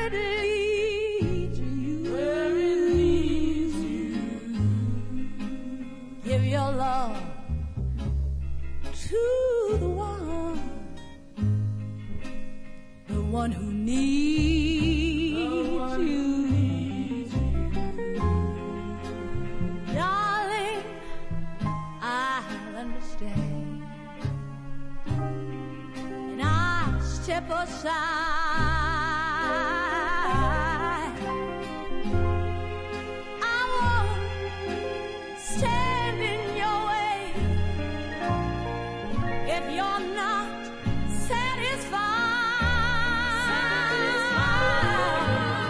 it leads you. Where it leads you. Give your love to the one who needs you. Darling, I'll understand, and I'll step aside.